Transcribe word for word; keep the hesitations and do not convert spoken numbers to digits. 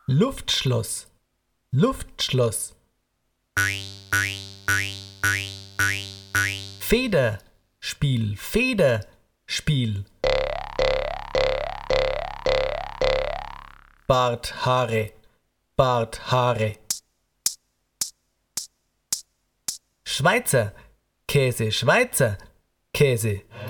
Luftschloss, Luftschloss. Federspiel, Federspiel. Barthaare, Barthaare. Schweizer Käse, Schweizer Käse.